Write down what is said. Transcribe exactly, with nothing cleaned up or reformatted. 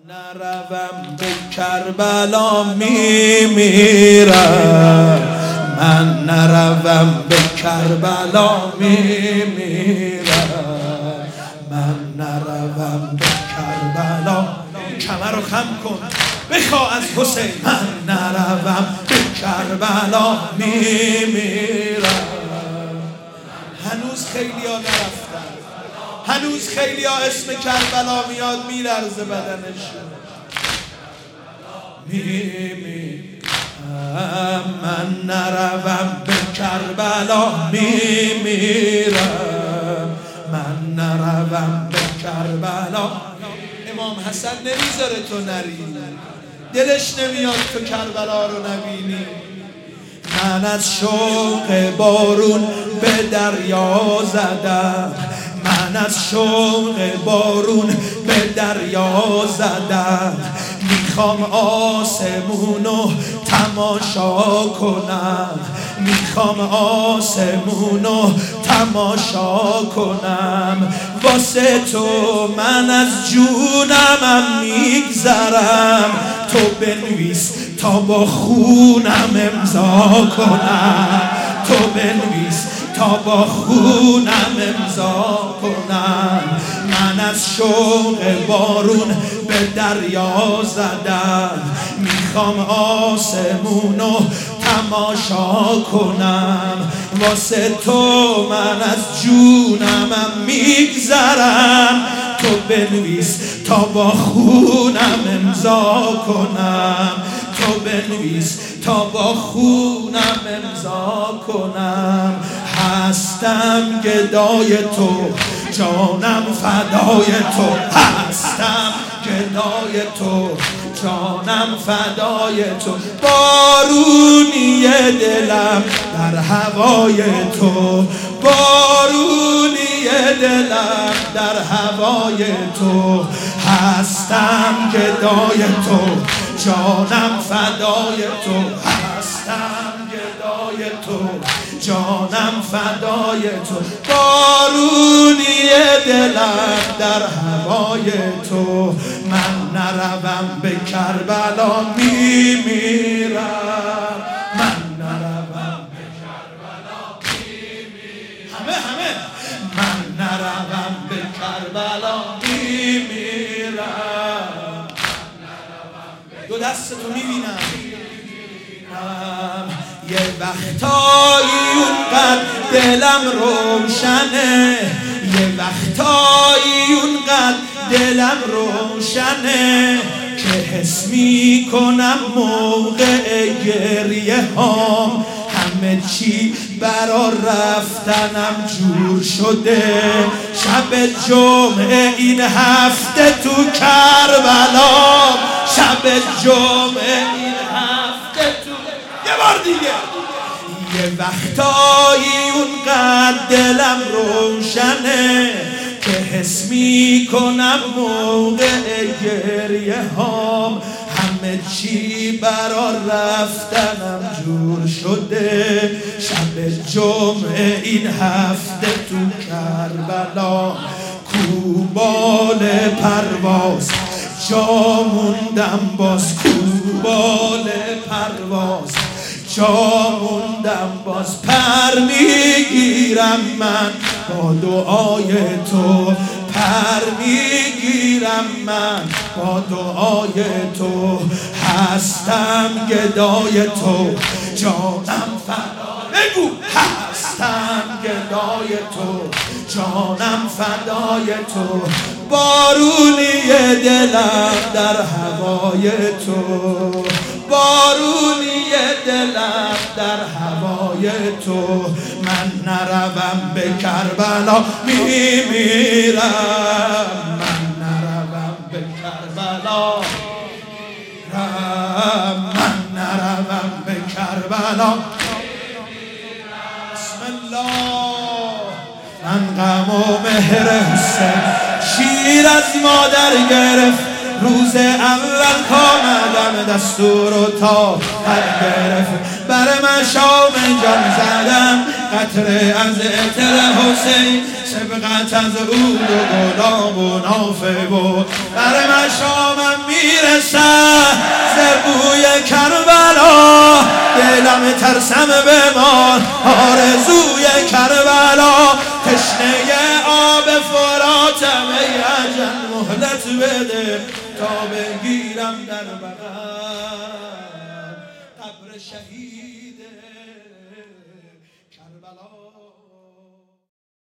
نروم به کربلا میمیرم، من نروم به کربلا میمیرم، من نروم به کربلا. کمر رو خم کن بخواه از حسین. من نروم به کربلا میمیرم. هنوز خیلی ها نرفتن، هنوز خیلی ها اسم کربلا میاد میلرزه بدنشون. میمیرم، من نروم به کربلا میمیرم، من نروم به کربلا. امام حسن نمیذاره تو نری، دلش نمیاد تو کربلا رو نبینی. من از شوق بارون به دریا زدم، من از شوق بارون به دریا زدم. میخوام آسمونو تماشا کنم، میخوام آسمونو تماشا کنم. واسه تو من از جونمم میگذرم، تو بنویس تا با خونم امضا کنم، تو بنویس تا با خونم امضا کنم. من از شوق بارون به دریا زدم، میخوام آسمونو تماشا کنم. واسه تو من از جونمم میگذرم، تو بنویس تا با خونم امضا کنم، تو بنویس تا با خونم امضا کنم. هستم گدای تو، جانم فدای تو، هستم گدای تو، جانم فدای تو. بارونی دلم در هوای تو، بارونی دلم در هوای تو. هستم گدای تو، جانم فدای تو، هستم گدای تو، جانم فدای تو. بارونی دلم در هوای تو. من نروم به کربلا میمیرم، من نروم به کربلا میمیرم. همه همه من نروم به کربلا میمیرم. دو دستتو میبینم. یه وقتایی اونقدر دلم روشنه، یه وقتایی اونقدر دلم روشنه که حس میکنم موقع گریه هام همه چی برا رفتنم جور شده. شب جمعه این هفته تو کربلا، شب جمعه این هفته تو. یه بار دیگه. یه وقتایی اونقدر دلم روشنه که حس میکنم موقع گریه هام همه چی برا رفتنم جور شده. شب جمعه این هفته تو کربلا، کوبال پرواز جا موندم باز، کوبال پرواز جا موندم باز. پر میگیرم من با دعای تو، پر میگیرم من با دعای تو. هستم گدای تو، جانم فدای بگو. هستم گدای تو، جانم فدای تو. بارونی دلم در هوای تو، بارونی دلم در هوای تو. من نروم به کربلا میمیرم، من نروم به کربلا، من نروم به کربلا. بسم الله. من غم و مهر حسین شیر از مادر گرفت، روز اول کامدم دستور و تا هر گرفت. بر من شام جان زدم قطره از عطر حسین، سبقت از عود و گلاب و نافه بود. بر من شامم می میرسد ز بوی کربلا دلم ترسم بمان آرزوی کربلا تشنه آب فراتم ای اجل مهلت بده تا بگیرم در بغل قبر شهید